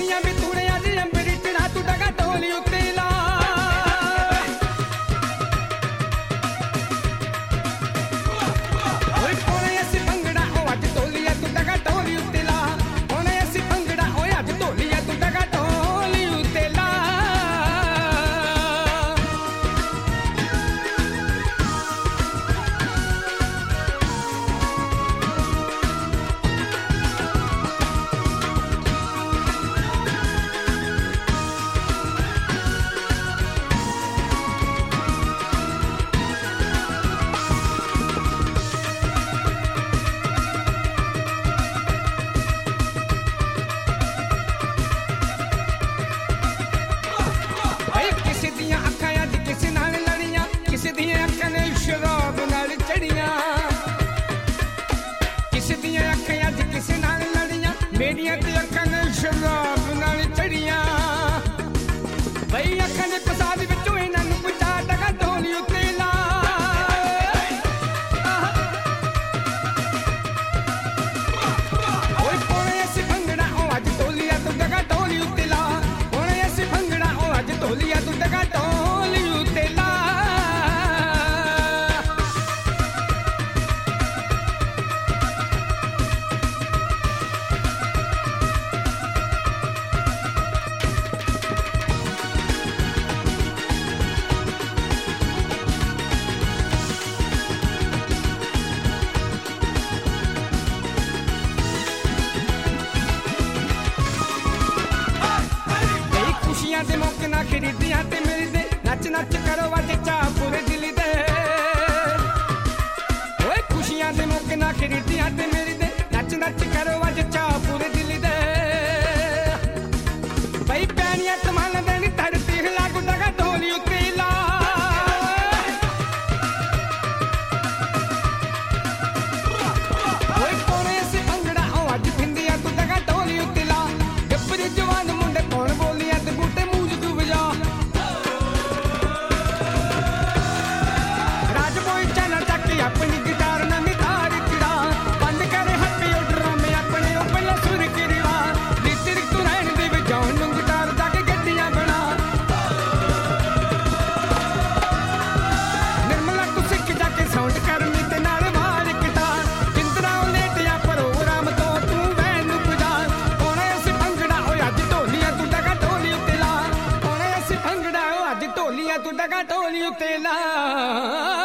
ਗਲੀਆਂ ਵੀ ਤੂੜਿਆਂ ਦੀ ਅੰਬਰੀ ਚੜਾ ਤੂੰ ਡਗਾ ਢੋਲੀ ਉੱਤੇ ਲਾ ਓਏ ਪਾਉਣੇ ਅਸੀਂ ਭੰਗੜਾ ਉਹ ਅੱਜ ਢੋਲੀਆ ਤੂੰ ਡਗਾ ਢੋਲੀ ਉੱਤੇ ਲਾ ਪਾਉਣੇ ਅਸੀਂ ਭੰਗੜਾ ਓਏ ਅੱਜ ਢੋਲੀਆ ਤੂੰ ਡਗਾ ਢੋਲੀ ਉੱਤੇ ਲਾ ਕਿਸੇ ਦੀਆਂ ਅੱਖਾਂ ਅੱਜ ਕਿਸੇ ਨਾਲ ਲੜੀਆਂ ਕਿਸੇ ਦੀਆਂ ਅੱਖਾਂ ਨੇ ਸ਼ਰਾਬ ਨਾਲ ਚੜੀਆਂ ਕਿਸੇ ਦੀਆਂ ਅੱਖਾਂ ਅੱਜ ਕਿਸੇ ਨਾਲ ਲੜੀਆਂ ਮੇਰੀਆਂ ਤੇ ਅੱਖਾਂ ਨੇ ਸ਼ਰਾਬ ਨਾਲ ਚੜੀਆਂ ਬਈ ਅੱਖਾਂ ਦੇ ਪਸਾਦ ਵਿੱਚੋਂ ਇਹਨਾਂ ਨੂੰ ਪੁੱਛਾ ਡਗਾ ਢੋਲੀ ਉੱਤੇ ਲਾ ਓਏ ਪਾਉਣੇ ਅਸੀਂ ਭੰਗੜਾ ਉਹ ਅੱਜ ਢੋਲੀਆ ਤੂੰ ਡਗਾ ਢੋਲੀ ਉੱਤੇ ਲਾ ਪਾਉਣੇ ਅਸੀਂ ਭੰਗੜਾ ਉਹ ਅੱਜ ਢੋਲੀਆ ਤੂੰ ਡਗਾ ਢੋਲੀ ਉੱਤੇ ਲਾ ਖੁਸ਼ੀਆਂ ਦੇ ਮੌਕੇ ਨਾ ਖਰੀਦੀਆਂ ਤੇ ਮਿਲਦੇ ਨੱਚ ਨੱਚ ਕਰੋ ਅੱਜ ਚਾਹ ਪੂਰੇ ਦਿਲ ਦੇ ਓਏ ਖੁਸ਼ੀਆਂ ਦੇ ਮੌਕੇ ਨਾ ਖਰੀਦੀਆਂ ਤੇ ਮਿਲਦੇ ਨੱਚ ਨੱਚ ਕਰੋ ਅੱਜ ਚਾਹ ਪੂਰੇ ਦਿਲ ਦੇ ਬਈ ਪੈਣੀਆਂ ਤਮਨ ਦੇਣੀ ਧਰਤੀ ਹਿਲਾ ਗੁੱਡਾ ਗਾ ਢੋਲੀ ਉੱਤੇ ਲਾ ਓਏ ਪਾਉਣੇ ਅਸੀਂ ਭੰਗੜਾ ਉਹ ਅੱਜ ਫਿੰਦੀਆਂ ਤੂੰ ਡਗਾ ਢੋਲੀ ਉੱਤੇ ਲਾ ਗੱਭਰੂ ਜਵਾਨ ਮੁੰਡੇ ਕੌਣ ਬੋਲੀਆਂ ਤੇ ਬੂਟੇ ਮੂੰਹ ਤੂੰ ਵਜਾ ਰਾਜ ਬੋਈ ਚੈਨਲ ਚੱਕ ਆਪਣੀ ਗਿਟਾਰ ਨਵੀਂ ਤਾਰ ਚੜਾ ਬੰਦ ਕਰੇ ਹੱਥੀ ਉਹ ਡਰਾਮੇ ਆਪਣੇ ਉਹ ਪਹਿਲਾਂ ਸੁਰ ਕਿਰਵਾ ਲੀਤਰ ਤੂੰ ਰਹਿਣ ਦੇ ਵਜਾਉਣ ਨੂੰ ਗਿਟਾਰ ਜਾ ਕੇ ਗੱਡੀਆਂ ਬਣਾ ਨਿਰਮਲਾ ਤੂੰ ਸਿੱਖ ਜਾ ਕੇ ਸਾਊਂਡ ਕਰਨੀ ਤੇ ਨਾਲ ਵਾਰ ਗਿਟਾਰ ਜਿੰਦਰਾ ਉਹ ਲੇਟਿਆ ਪ੍ਰੋਗਰਾਮ ਤੋਂ ਤੂੰ ਵੈਨ ਨੂੰ ਪੁਜਾ ਪਾਉਣੇ ਅਸੀਂ ਭੰਗੜਾ ਓਏ ਅੱਜ ਢੋਲੀਆਂ ਤੂੰ ਡਗਾ ਢੋਲੀ ਉੱਤੇ ਲਾ ਪਾਉਣੇ ਅਸੀਂ ਭੰਗੜਾ ਓ ਅੱਜ ਢੋਲੀਆਂ ਤੂੰ ਡਗਾ ਢੋਲੀ ਉੱਤੇ ਲਾ